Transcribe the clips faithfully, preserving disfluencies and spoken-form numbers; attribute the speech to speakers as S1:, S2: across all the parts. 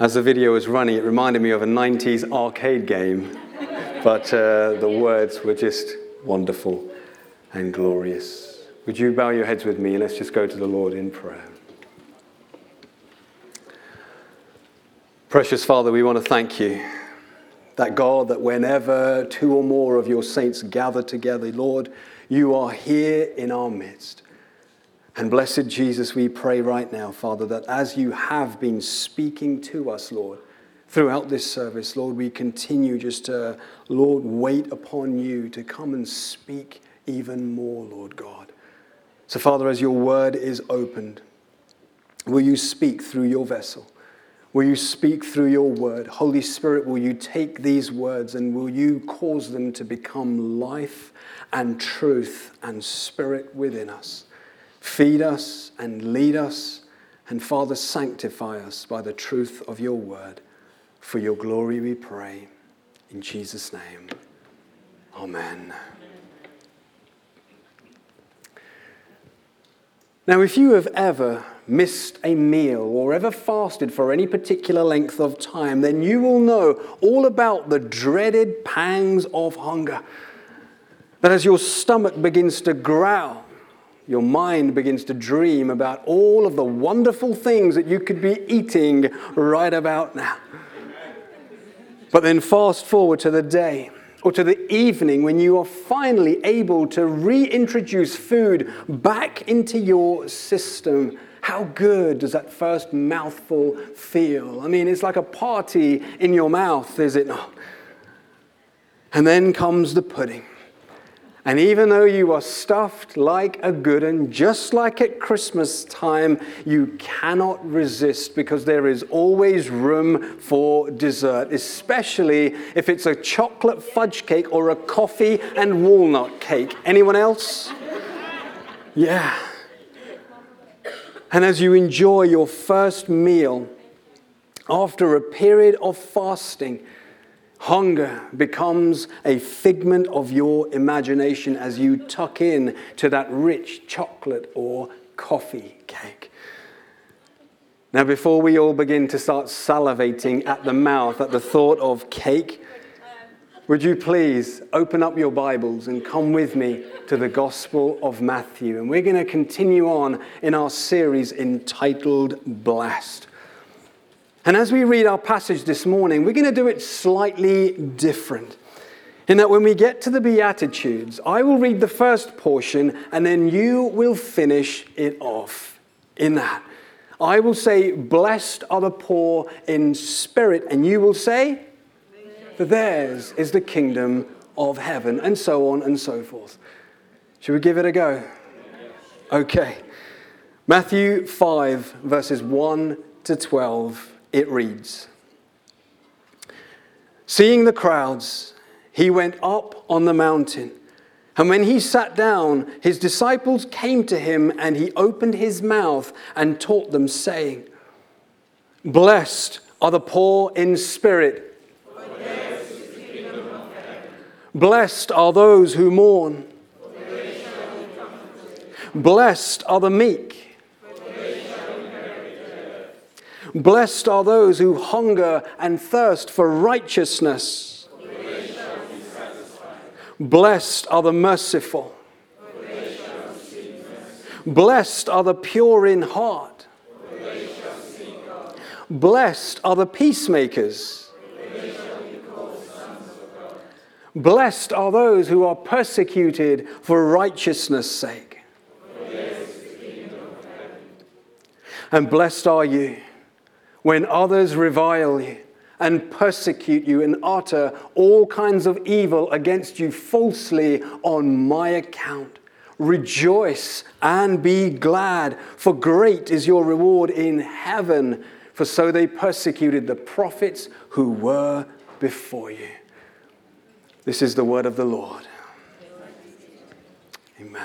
S1: As the video was running, it reminded me of a nineties arcade game, but uh, the words were just wonderful and glorious. Would you bow your heads with me and let's just go to the Lord in prayer. Precious Father, we want to thank you that God, that whenever two or more of your saints gather together, Lord, you are here in our midst. And blessed Jesus, we pray right now, Father, that as you have been speaking to us, Lord, throughout this service, Lord, we continue just to, Lord, wait upon you to come and speak even more, Lord God. So, Father, as your word is opened, will you speak through your vessel? Will you speak through your word? Holy Spirit, will you take these words and will you cause them to become life and truth and spirit within us? Feed us and lead us, and Father, sanctify us by the truth of your word. For your glory we pray. In Jesus' name, amen. Now, if you have ever missed a meal or ever fasted for any particular length of time, then you will know all about the dreaded pangs of hunger. That as your stomach begins to growl, your mind begins to dream about all of the wonderful things that you could be eating right about now. But then fast forward to the day or to the evening when you are finally able to reintroduce food back into your system. How good does that first mouthful feel? I mean, it's like a party in your mouth, is it not? And then comes the pudding. And even though you are stuffed like a good one, just like at Christmas time, you cannot resist because there is always room for dessert, especially if it's a chocolate fudge cake or a coffee and walnut cake. Anyone else? Yeah. And as you enjoy your first meal after a period of fasting, hunger becomes a figment of your imagination as you tuck in to that rich chocolate or coffee cake. Now, before we all begin to start salivating at the mouth at the thought of cake, would you please open up your Bibles and come with me to the Gospel of Matthew? And we're going to continue on in our series entitled Blessed. And as we read our passage this morning, we're going to do it slightly different. In that when we get to the Beatitudes, I will read the first portion and then you will finish it off in that. I will say, blessed are the poor in spirit, and you will say, for theirs is the kingdom of heaven, and so on and so forth. Should we give it a go? Okay. Matthew five, verses one to twelve. It reads, seeing the crowds, he went up on the mountain. And when he sat down, his disciples came to him, and he opened his mouth and taught them, saying, blessed are the poor in spirit. For theirs is the kingdom of heaven. Blessed are those who mourn. For they shall be comforted. Blessed are the meek. Blessed are those who hunger and thirst for righteousness. For they shall be satisfied. Blessed are the merciful. For they shall receive mercy. Blessed are the pure in heart. For they shall see God. Blessed are the peacemakers. For they shall be called sons of God. Blessed are those who are persecuted for righteousness' sake. For theirs is the kingdom of heaven. And blessed are you when others revile you and persecute you and utter all kinds of evil against you falsely on my account. Rejoice and be glad, for great is your reward in heaven. For so they persecuted the prophets who were before you. This is the word of the Lord. Amen.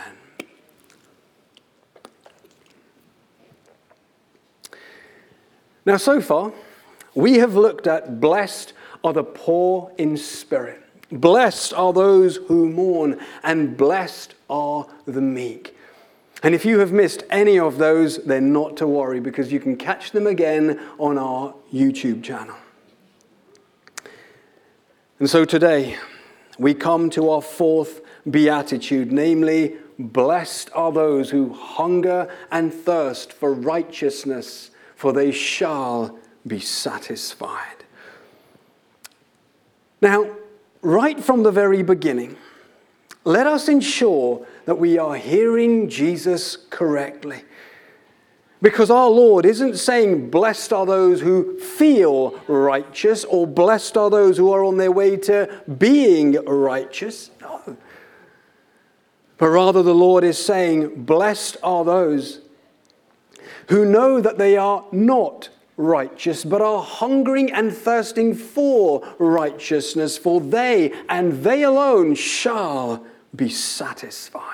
S1: Now, so far, we have looked at blessed are the poor in spirit. Blessed are those who mourn, and blessed are the meek. And if you have missed any of those, then not to worry, because you can catch them again on our YouTube channel. And so today, we come to our fourth beatitude, namely, blessed are those who hunger and thirst for righteousness, for they shall be satisfied. Now, right from the very beginning, let us ensure that we are hearing Jesus correctly. Because our Lord isn't saying, blessed are those who feel righteous, or blessed are those who are on their way to being righteous. No. But rather the Lord is saying, blessed are those who know that they are not righteous, but are hungering and thirsting for righteousness, for they and they alone shall be satisfied.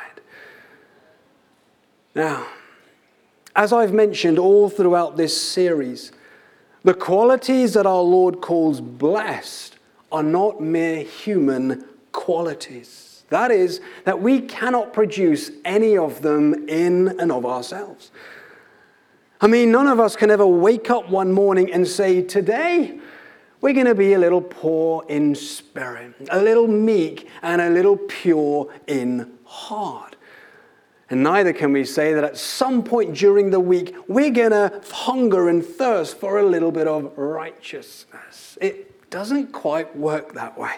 S1: Now, as I've mentioned all throughout this series, the qualities that our Lord calls blessed are not mere human qualities. That is, that we cannot produce any of them in and of ourselves. I mean, none of us can ever wake up one morning and say, today we're going to be a little poor in spirit, a little meek and a little pure in heart. And neither can we say that at some point during the week we're going to hunger and thirst for a little bit of righteousness. It doesn't quite work that way.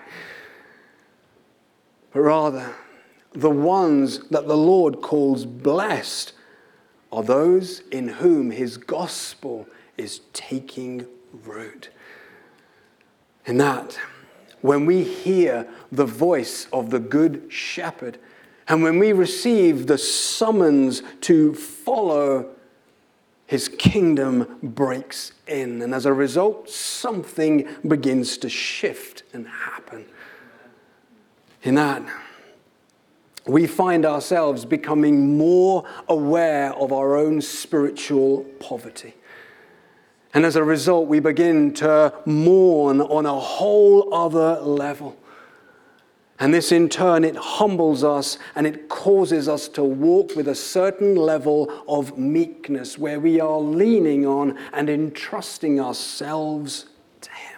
S1: But rather, the ones that the Lord calls blessed are those in whom his gospel is taking root. And that, when we hear the voice of the good shepherd, and when we receive the summons to follow, his kingdom breaks in. And as a result, something begins to shift and happen. In that, we find ourselves becoming more aware of our own spiritual poverty. And as a result, we begin to mourn on a whole other level. And this in turn, it humbles us and it causes us to walk with a certain level of meekness where we are leaning on and entrusting ourselves to him.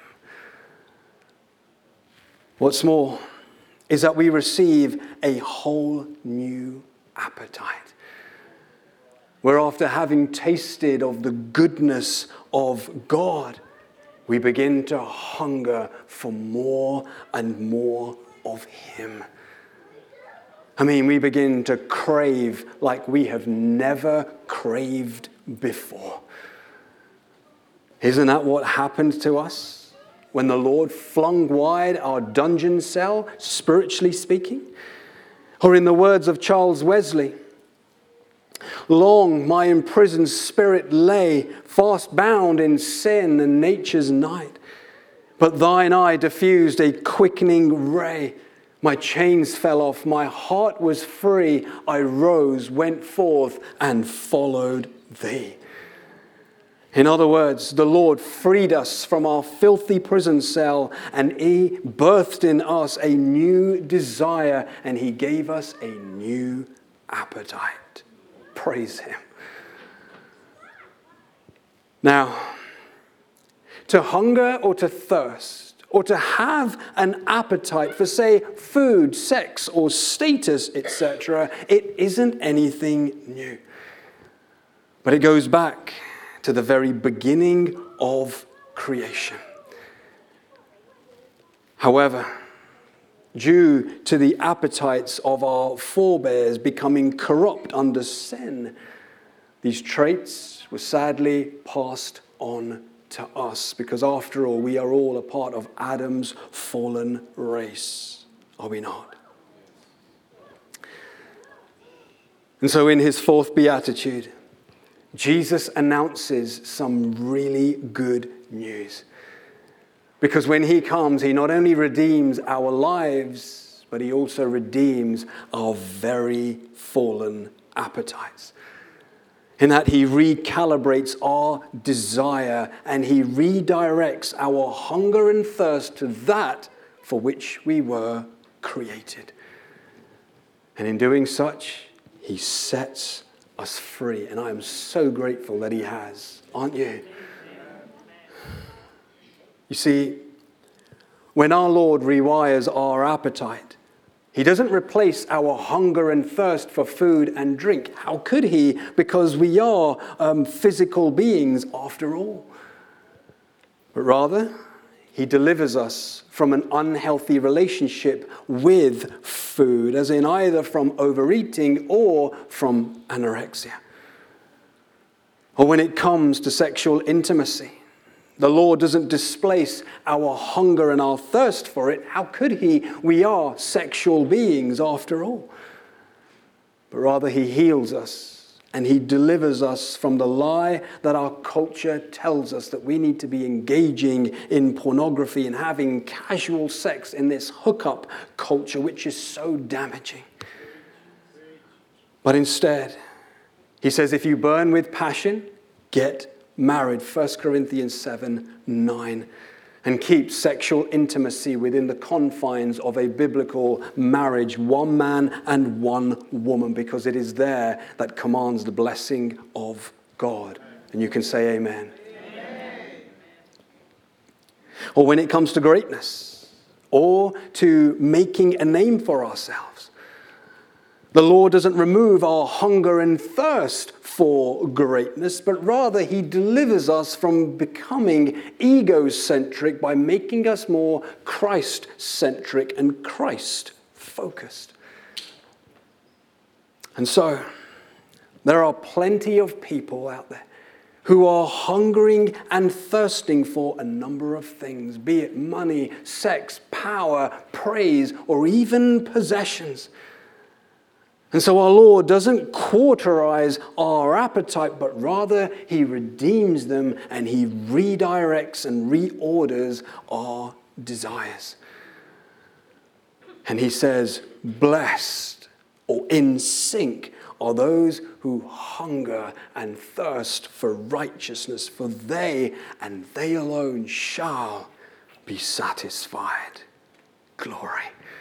S1: What's more is that we receive a whole new appetite. Where after having tasted of the goodness of God, we begin to hunger for more and more of him. I mean, we begin to crave like we have never craved before. Isn't that what happened to us when the Lord flung wide our dungeon cell, spiritually speaking? Or in the words of Charles Wesley, long my imprisoned spirit lay, fast bound in sin and nature's night. But thine eye diffused a quickening ray. My chains fell off, my heart was free. I rose, went forth, and followed thee. In other words, the Lord freed us from our filthy prison cell, and he birthed in us a new desire, and he gave us a new appetite. Praise him. Now, to hunger or to thirst, or to have an appetite for, say, food, sex, or status, et cetera, it isn't anything new. But it goes back to the very beginning of creation. However, due to the appetites of our forebears becoming corrupt under sin, these traits were sadly passed on to us, because after all, we are all a part of Adam's fallen race, are we not? And so in his fourth beatitude, Jesus announces some really good news. Because when he comes, he not only redeems our lives, but he also redeems our very fallen appetites. In that he recalibrates our desire and he redirects our hunger and thirst to that for which we were created. And in doing such, he sets us free. And I am so grateful that he has. Aren't you? You see, when our Lord rewires our appetite, he doesn't replace our hunger and thirst for food and drink. How could he? Because we are um, physical beings after all. But rather, he delivers us from an unhealthy relationship with food, as in either from overeating or from anorexia. Or when it comes to sexual intimacy, the Lord doesn't displace our hunger and our thirst for it. How could he? We are sexual beings after all. But rather he heals us and he delivers us from the lie that our culture tells us that we need to be engaging in pornography and having casual sex in this hookup culture, which is so damaging. But instead, he says, if you burn with passion, get married, First Corinthians seven nine, and keep sexual intimacy within the confines of a biblical marriage, one man and one woman, because it is there that commands the blessing of God. And you can say amen. Amen. Or when it comes to greatness, or to making a name for ourselves, the Lord doesn't remove our hunger and thirst for greatness, but rather he delivers us from becoming egocentric by making us more Christ-centric and Christ-focused. And so, there are plenty of people out there who are hungering and thirsting for a number of things, be it money, sex, power, praise, or even possessions. And so our Lord doesn't cauterize our appetite, but rather he redeems them and he redirects and reorders our desires. And he says, blessed or in sync are those who hunger and thirst for righteousness, for they and they alone shall be satisfied. Glory.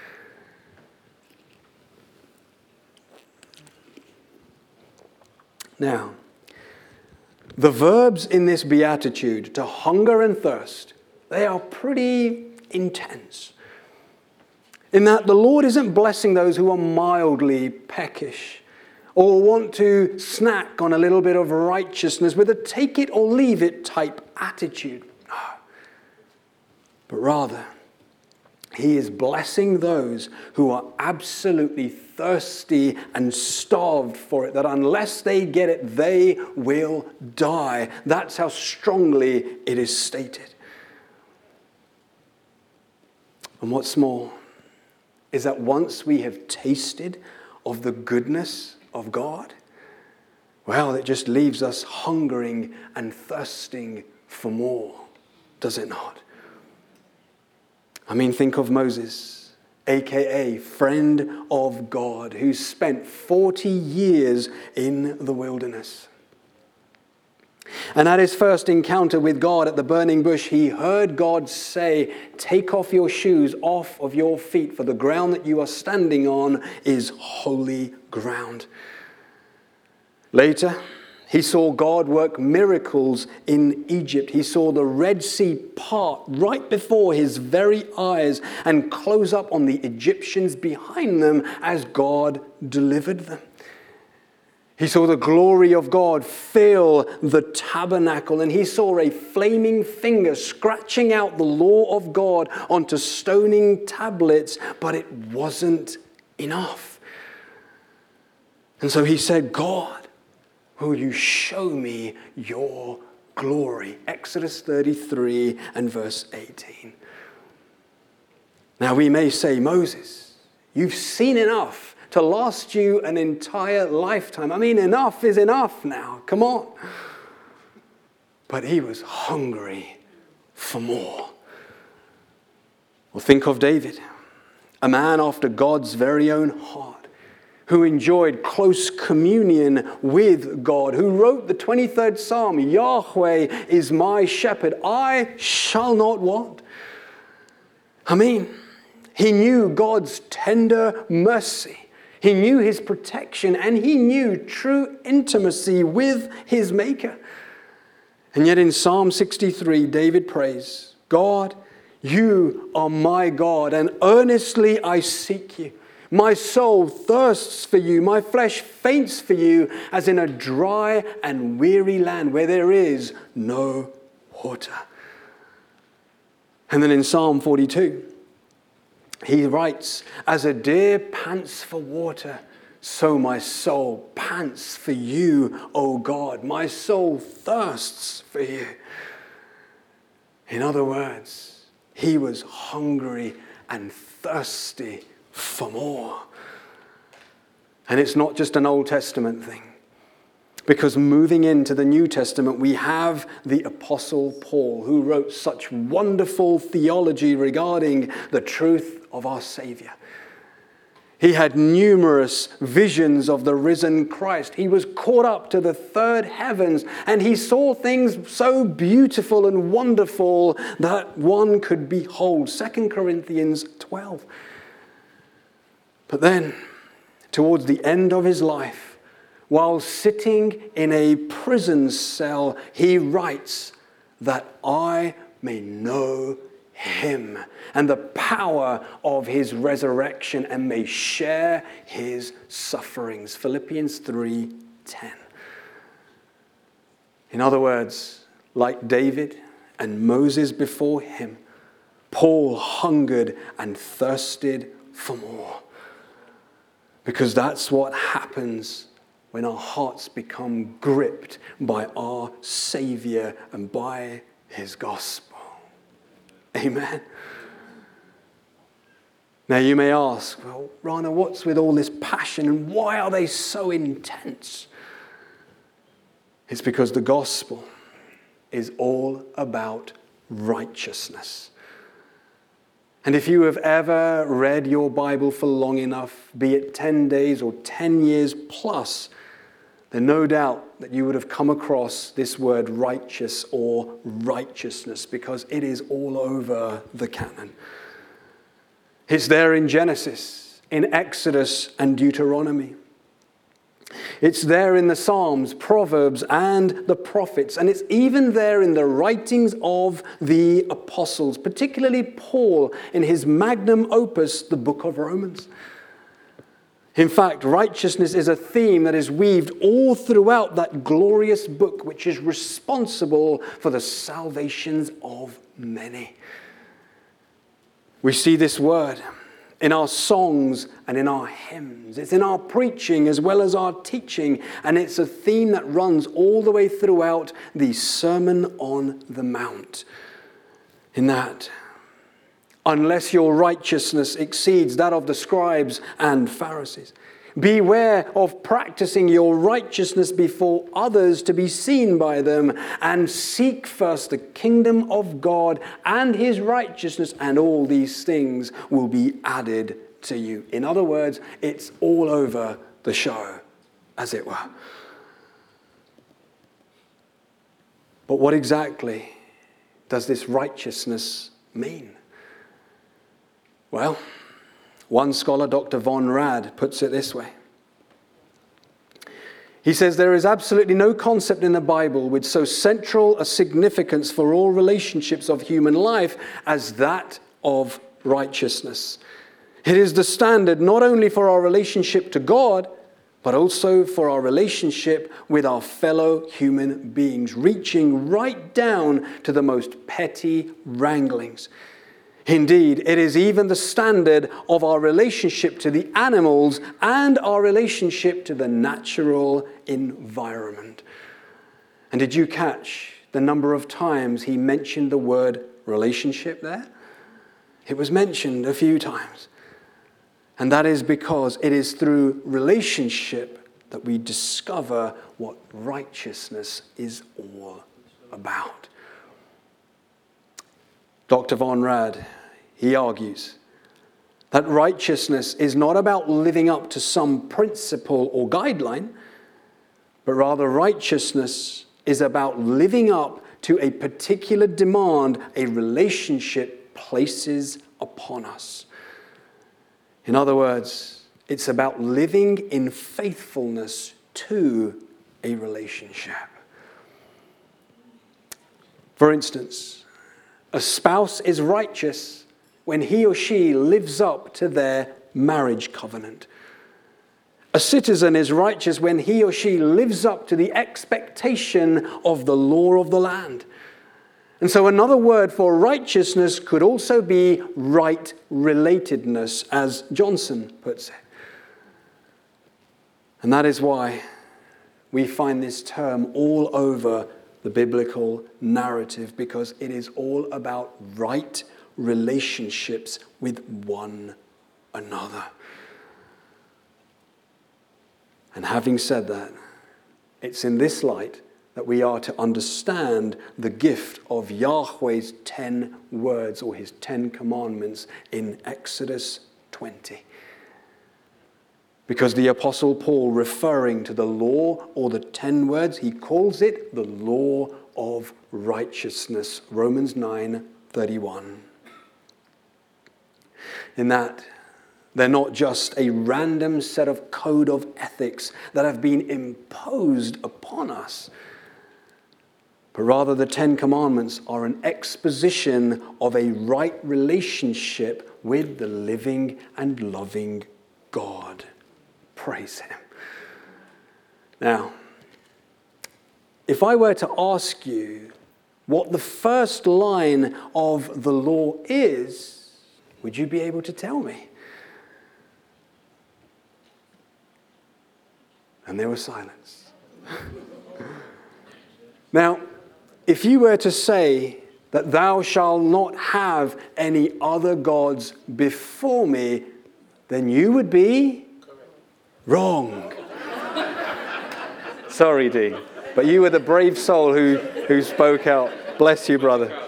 S1: Now, the verbs in this beatitude, to hunger and thirst, they are pretty intense. In that the Lord isn't blessing those who are mildly peckish or want to snack on a little bit of righteousness with a take it or leave it type attitude. No. But rather, he is blessing those who are absolutely thirsty and starved for it, that unless they get it, they will die. That's how strongly it is stated. And what's more is that once we have tasted of the goodness of God, well, it just leaves us hungering and thirsting for more, does it not? I mean, think of Moses, a k a friend of God, who spent forty years in the wilderness. And at his first encounter with God at the burning bush, he heard God say, take off your shoes off of your feet, for the ground that you are standing on is holy ground. Later, he saw God work miracles in Egypt. He saw the Red Sea part right before his very eyes and close up on the Egyptians behind them as God delivered them. He saw the glory of God fill the tabernacle, and he saw a flaming finger scratching out the law of God onto stoning tablets, but it wasn't enough. And so he said, God, will you show me your glory? Exodus thirty-three and verse eighteen. Now we may say, Moses, you've seen enough to last you an entire lifetime. I mean, enough is enough now. Come on. But he was hungry for more. Well, think of David, a man after God's very own heart, who enjoyed close communion with God, who wrote the twenty-third Psalm, Yahweh is my shepherd, I shall not want. I mean, he knew God's tender mercy. He knew his protection, and he knew true intimacy with his Maker. And yet in Psalm sixty-three, David prays, God, you are my God, and earnestly I seek you. My soul thirsts for you, my flesh faints for you, as in a dry and weary land where there is no water. And then in Psalm forty-two, he writes, as a deer pants for water, so my soul pants for you, O God. My soul thirsts for you. In other words, he was hungry and thirsty for more. And it's not just an Old Testament thing. Because moving into the New Testament, we have the Apostle Paul, who wrote such wonderful theology regarding the truth of our Savior. He had numerous visions of the risen Christ. He was caught up to the third heavens, and he saw things so beautiful and wonderful that one could behold. Second Corinthians twelve. But then, towards the end of his life, while sitting in a prison cell, he writes that I may know him and the power of his resurrection and may share his sufferings. Philippians three ten. In other words, like David and Moses before him, Paul hungered and thirsted for more. Because that's what happens when our hearts become gripped by our Savior and by his gospel. Amen. Now you may ask, well, Rana, what's with all this passion and why are they so intense? It's because the gospel is all about righteousness. And if you have ever read your Bible for long enough, be it ten days or ten years plus, then no doubt that you would have come across this word righteous or righteousness, because it is all over the canon. It's there in Genesis, in Exodus and Deuteronomy. It's there in the Psalms, Proverbs, and the prophets. And it's even there in the writings of the apostles, particularly Paul in his magnum opus, the book of Romans. In fact, righteousness is a theme that is weaved all throughout that glorious book, which is responsible for the salvations of many. We see this word in our songs and in our hymns. It's in our preaching as well as our teaching, and it's a theme that runs all the way throughout the Sermon on the Mount. In that, unless your righteousness exceeds that of the scribes and Pharisees, beware of practicing your righteousness before others to be seen by them, and seek first the kingdom of God and his righteousness, and all these things will be added to you. In other words, it's all over the show, as it were. But what exactly does this righteousness mean? Well, one scholar, Doctor Von Rad, puts it this way. He says, there is absolutely no concept in the Bible with so central a significance for all relationships of human life as that of righteousness. It is the standard not only for our relationship to God, but also for our relationship with our fellow human beings, reaching right down to the most petty wranglings. Indeed, it is even the standard of our relationship to the animals and our relationship to the natural environment. And did you catch the number of times he mentioned the word relationship there? It was mentioned a few times. And that is because it is through relationship that we discover what righteousness is all about. Doctor Von Rad, he argues that righteousness is not about living up to some principle or guideline, but rather righteousness is about living up to a particular demand a relationship places upon us. In other words, It's about living in faithfulness to a relationship. For instance, a spouse is righteous when he or she lives up to their marriage covenant. A citizen is righteous when he or she lives up to the expectation of the law of the land. And so another word for righteousness could also be right relatedness, as Johnson puts it. And that is why we find this term all over the biblical narrative, because it is all about right relationships with one another. And having said that, it's in this light that we are to understand the gift of Yahweh's ten words, or his ten commandments in Exodus twenty. Because the Apostle Paul, referring to the law or the ten words, he calls it the law of righteousness. Romans nine thirty-one. In that, they're not just a random set of code of ethics that have been imposed upon us, but rather the Ten Commandments are an exposition of a right relationship with the living and loving God. Praise him. Now, if I were to ask you what the first line of the law is, would you be able to tell me? And there was silence. Now, if you were to say that thou shalt not have any other gods before me, then you would be wrong. Sorry, Dee, but you were the brave soul who, who spoke out. Bless you, brother.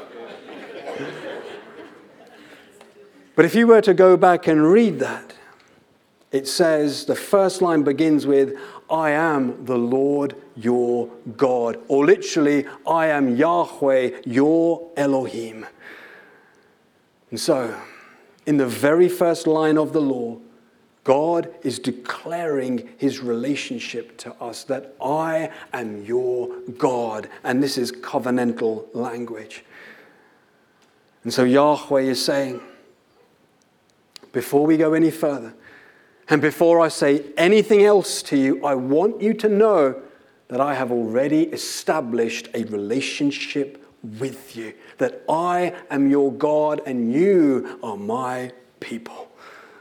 S1: But if you were to go back and read that, it says, the first line begins with, I am the Lord your God. Or literally, I am Yahweh your Elohim. And so, in the very first line of the law, God is declaring his relationship to us, that I am your God. And this is covenantal language. And so Yahweh is saying, before we go any further, and before I say anything else to you, I want you to know that I have already established a relationship with you, that I am your God and you are my people.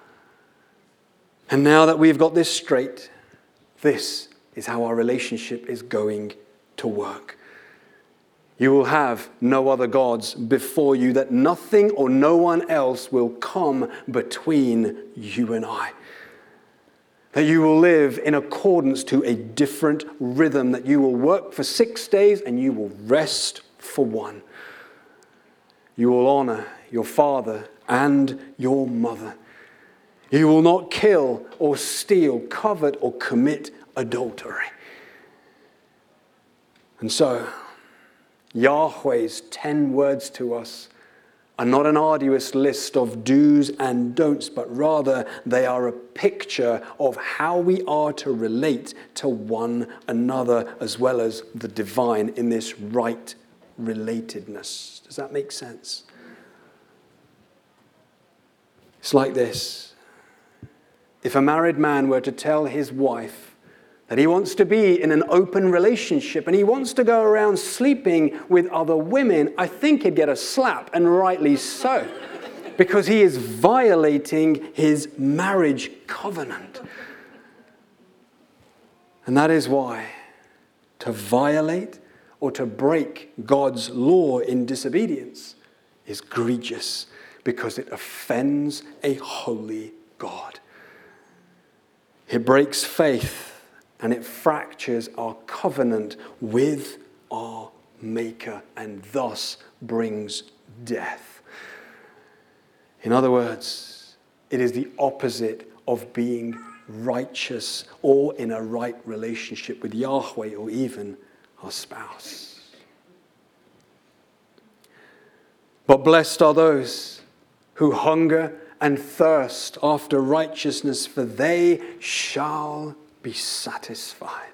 S1: And now that we've got this straight, this is how our relationship is going to work. You will have no other gods before you, that nothing or no one else will come between you and I. That you will live in accordance to a different rhythm, that you will work for six days and you will rest for one. You will honor your father and your mother. You will not kill or steal, covet or commit adultery. And so, Yahweh's ten words to us are not an arduous list of do's and don'ts, but rather they are a picture of how we are to relate to one another, as well as the divine in this right relatedness. Does that make sense? It's like this. If a married man were to tell his wife that he wants to be in an open relationship and he wants to go around sleeping with other women, I think he'd get a slap, and rightly so, because he is violating his marriage covenant. And that is why to violate or to break God's law in disobedience is egregious, because it offends a holy God. It breaks faith, and it fractures our covenant with our Maker, and thus brings death. In other words, it is the opposite of being righteous or in a right relationship with Yahweh or even our spouse. But blessed are those who hunger and thirst after righteousness, for they shall be satisfied.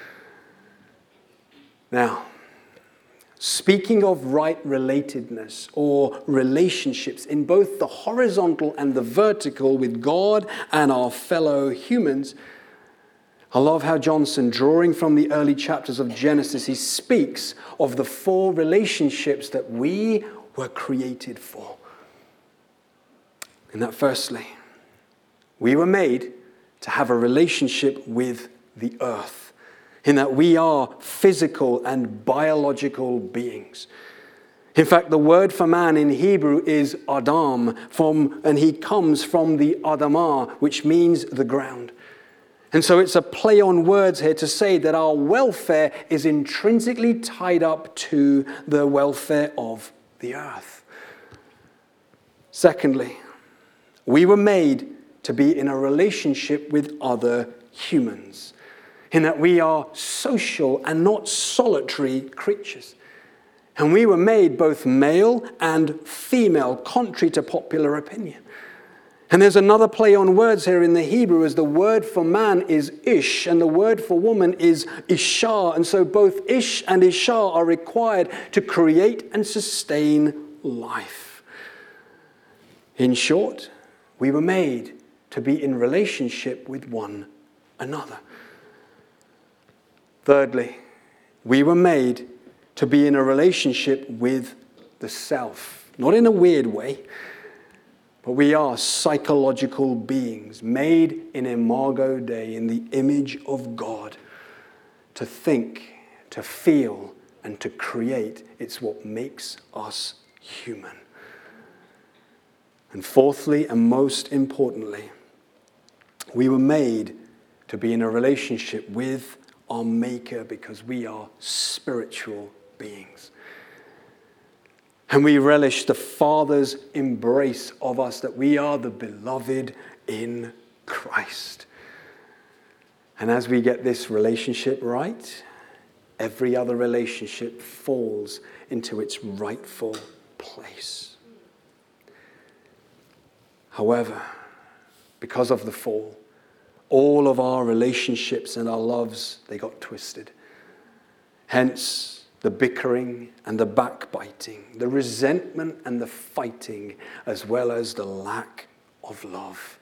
S1: Now, speaking of right relatedness or relationships in both the horizontal and the vertical with God and our fellow humans, I love how Johnson, drawing from the early chapters of Genesis, he speaks of the four relationships that we were created for. And that firstly, we were made to have a relationship with the earth, in that we are physical and biological beings. In fact, the word for man in Hebrew is Adam, from, and he comes from the Adamah, which means the ground. And so it's a play on words here to say that our welfare is intrinsically tied up to the welfare of the earth. Secondly, we were made to be in a relationship with other humans, in that we are social and not solitary creatures. And we were made both male and female, contrary to popular opinion. And there's another play on words here in the Hebrew, as the word for man is ish and the word for woman is ishar. And so both ish and ishar are required to create and sustain life. In short, we were made to be in relationship with one another. Thirdly, we were made to be in a relationship with the self. Not in a weird way, but we are psychological beings made in imago Dei, in the image of God. To think, to feel, and to create, it's what makes us human. And fourthly, and most importantly, we were made to be in a relationship with our Maker, because we are spiritual beings. And we relish the Father's embrace of us, that we are the beloved in Christ. And as we get this relationship right, every other relationship falls into its rightful place. However, because of the fall, all of our relationships and our loves, they got twisted. Hence, the bickering and the backbiting, the resentment and the fighting, as well as the lack of love.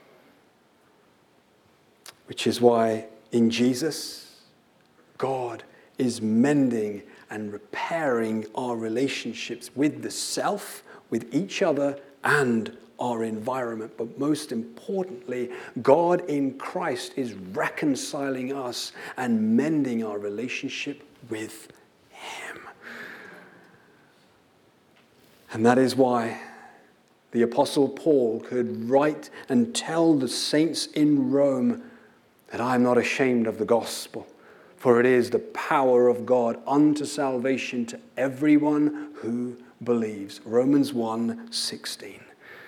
S1: Which is why in Jesus, God is mending and repairing our relationships with the self, with each other, and our environment. But most importantly, God in Christ is reconciling us and mending our relationship with Him. And that is why the Apostle Paul could write and tell the saints in Rome that I am not ashamed of the gospel, for it is the power of God unto salvation to everyone who believes. Romans one sixteen.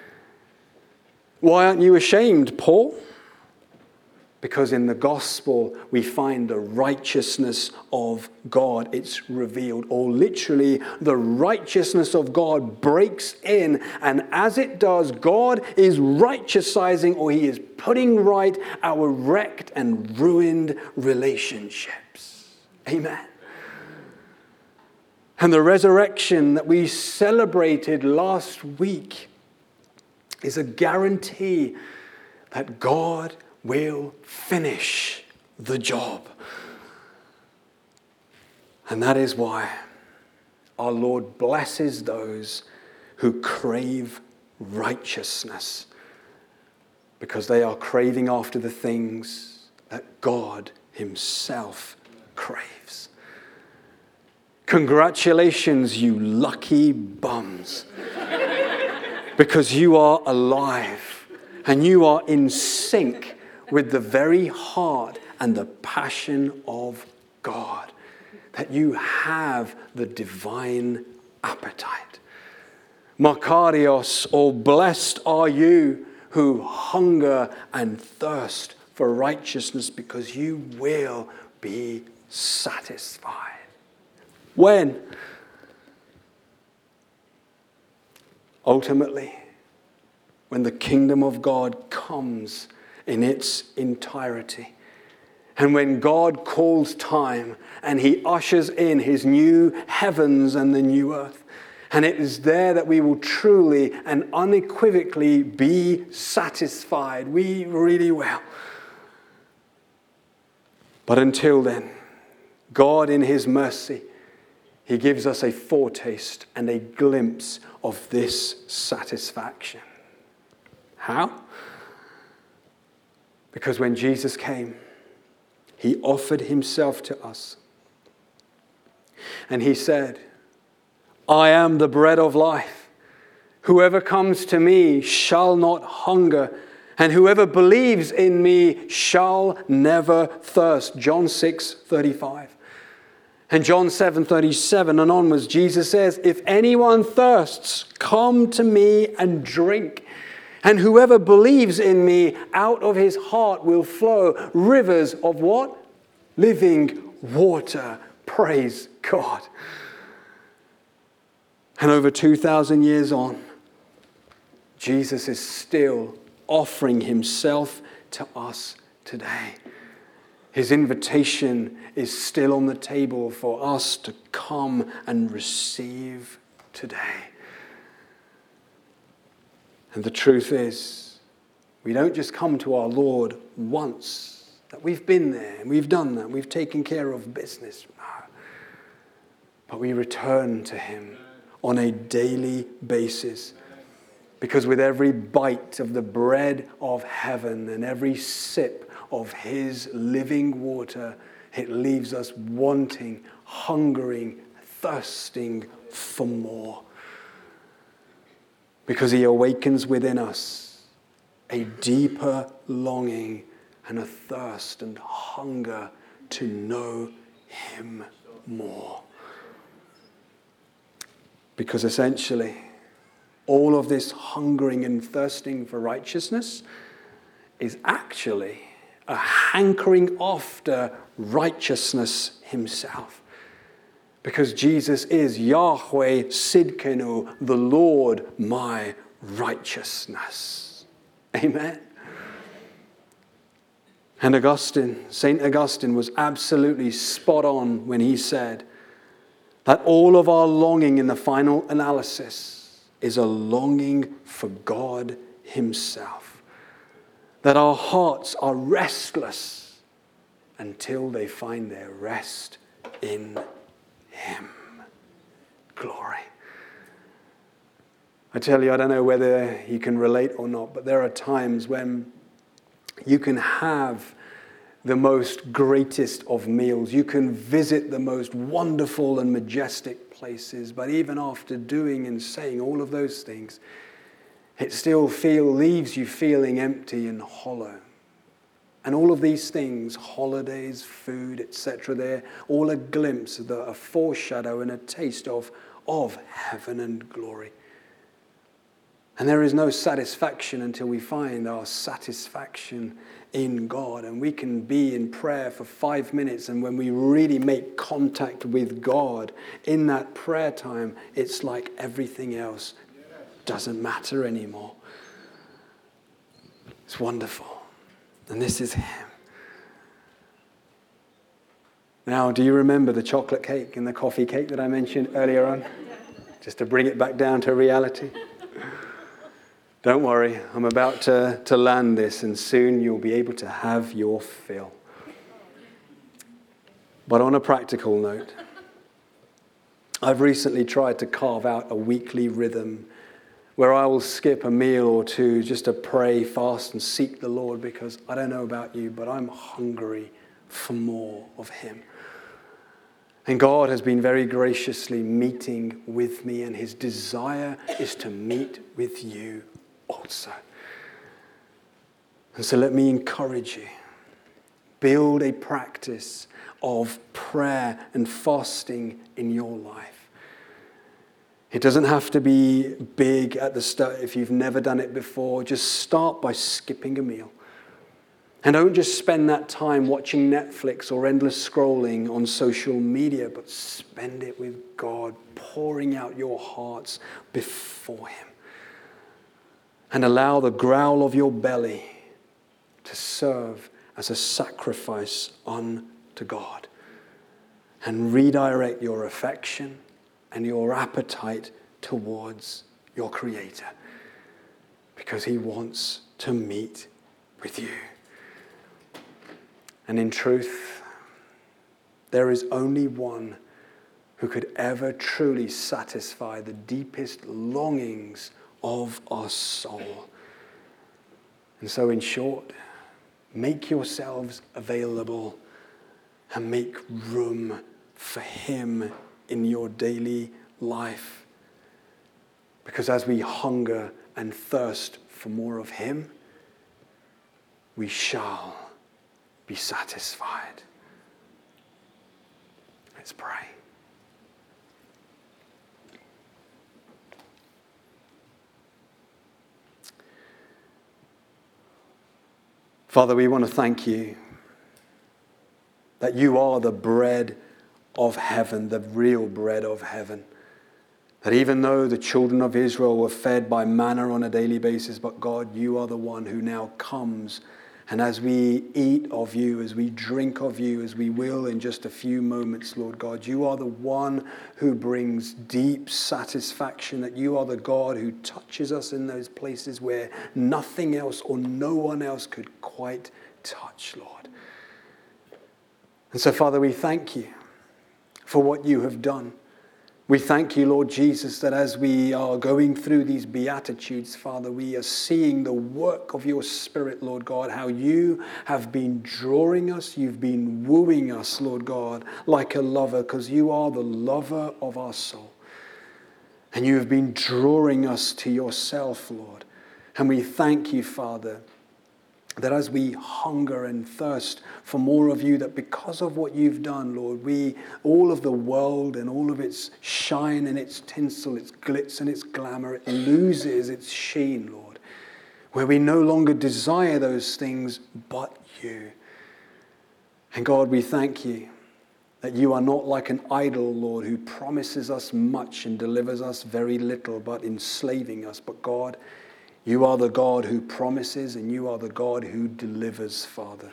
S1: Why aren't you ashamed, Paul? Because in the gospel, we find the righteousness of God. It's revealed, or literally, the righteousness of God breaks in. And as it does, God is righteousizing, or He is putting right our wrecked and ruined relationships. Amen. And the resurrection that we celebrated last week is a guarantee that God will finish the job. And that is why our Lord blesses those who crave righteousness, because they are craving after the things that God Himself craves. Congratulations, you lucky bums, because you are alive and you are in sync with the very heart and the passion of God, that you have the divine appetite. Makarios, or blessed are you who hunger and thirst for righteousness, because you will be satisfied. When? Ultimately, when the kingdom of God comes in its entirety. And when God calls time and he ushers in his new heavens and the new earth. And it is there that we will truly and unequivocally be satisfied. We really will. But until then, God in his mercy, he gives us a foretaste and a glimpse of this satisfaction. How? Because when Jesus came, he offered himself to us. And he said, I am the bread of life. Whoever comes to me shall not hunger, and whoever believes in me shall never thirst. John six thirty-five. And John seven thirty-seven and onwards, Jesus says, if anyone thirsts, come to me and drink. And whoever believes in me, out of his heart will flow rivers of what? Living water. Praise God. And over two thousand years on, Jesus is still offering himself to us today. His invitation is still on the table for us to come and receive today. And the truth is, we don't just come to our Lord once, that we've been there and we've done that, we've taken care of business. No. But we return to him on a daily basis. Because with every bite of the bread of heaven and every sip of his living water, it leaves us wanting, hungering, thirsting for more. Because he awakens within us a deeper longing and a thirst and hunger to know him more. Because essentially, all of this hungering and thirsting for righteousness is actually a hankering after righteousness himself. Because Jesus is Yahweh Sidkenu, the Lord my righteousness. Amen. And Augustine, Saint Augustine was absolutely spot on when he said that all of our longing in the final analysis is a longing for God himself. That our hearts are restless until they find their rest in him. Glory. I tell you, I don't know whether you can relate or not, but there are times when you can have the most greatest of meals. You can visit the most wonderful and majestic places, but even after doing and saying all of those things, it still feel leaves you feeling empty and hollow. And all of these things, holidays, food, et cetera, they're all a glimpse, a foreshadow and a taste of, of heaven and glory. And there is no satisfaction until we find our satisfaction in God. And we can be in prayer for five minutes, and when we really make contact with God in that prayer time, it's like everything else doesn't matter anymore. It's wonderful. And this is him. Now, do you remember the chocolate cake and the coffee cake that I mentioned earlier on? Just to bring it back down to reality. Don't worry, I'm about to, to land this, and soon you'll be able to have your fill. But on a practical note, I've recently tried to carve out a weekly rhythm where I will skip a meal or two just to pray, fast, and seek the Lord, because I don't know about you, but I'm hungry for more of him. And God has been very graciously meeting with me, and his desire is to meet with you also. And so let me encourage you. Build a practice of prayer and fasting in your life. It doesn't have to be big at the start. If you've never done it before, just start by skipping a meal. And don't just spend that time watching Netflix or endless scrolling on social media, but spend it with God, pouring out your hearts before him. and allow the growl of your belly to serve as a sacrifice unto God. And redirect your affection and your appetite towards your Creator, because he wants to meet with you. And in truth, there is only one who could ever truly satisfy the deepest longings of our soul. And so, in short, make yourselves available and make room for him in your daily life. Because as we hunger and thirst for more of him, we shall be satisfied. Let's pray. Father, we want to thank you that you are the bread of heaven, the real bread of heaven. That even though the children of Israel were fed by manna on a daily basis, but God, you are the one who now comes. And as we eat of you, as we drink of you, as we will in just a few moments, Lord God, you are the one who brings deep satisfaction, that you are the God who touches us in those places where nothing else or no one else could quite touch, Lord. And so, Father, we thank you for what you have done. We thank you, Lord Jesus, that as we are going through these Beatitudes, Father, we are seeing the work of your Spirit, Lord God, how you have been drawing us, you've been wooing us, Lord God, like a lover, because you are the lover of our soul. And you have been drawing us to yourself, Lord. And we thank you, Father, that as we hunger and thirst for more of you, that because of what you've done, Lord, we, all of the world and all of its shine and its tinsel, its glitz and its glamour, it loses its sheen, Lord, where we no longer desire those things but you. And God, we thank you that you are not like an idol, Lord, who promises us much and delivers us very little, but enslaving us. But God, you are the God who promises, and you are the God who delivers, Father.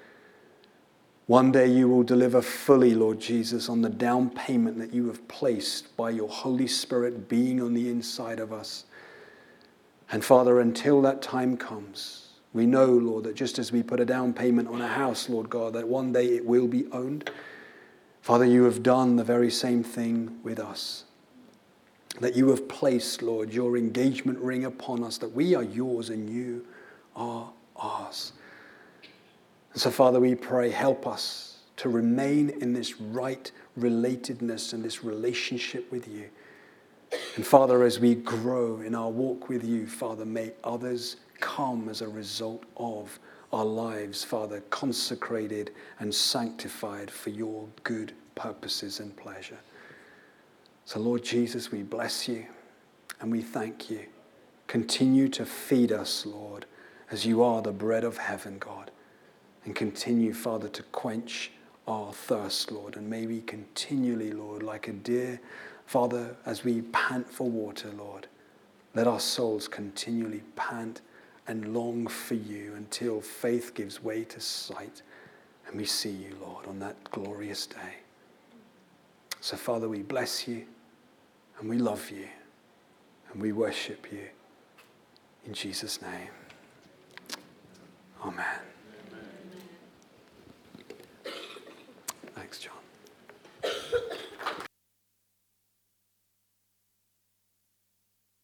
S1: One day you will deliver fully, Lord Jesus, on the down payment that you have placed by your Holy Spirit being on the inside of us. And Father, until that time comes, we know, Lord, that just as we put a down payment on a house, Lord God, that one day it will be owned. Father, you have done the very same thing with us. That you have placed, Lord, your engagement ring upon us, that we are yours and you are ours. And so, Father, we pray, help us to remain in this right relatedness and this relationship with you. And Father, as we grow in our walk with you, Father, may others come as a result of our lives, Father, consecrated and sanctified for your good purposes and pleasure. So, Lord Jesus, we bless you and we thank you. Continue to feed us, Lord, as you are the bread of heaven, God. And continue, Father, to quench our thirst, Lord. And may we continually, Lord, like a deer, Father, as we pant for water, Lord, let our souls continually pant and long for you until faith gives way to sight and we see you, Lord, on that glorious day. So, Father, we bless you. And we love you, and we worship you. In Jesus' name, amen. Amen. Thanks, John.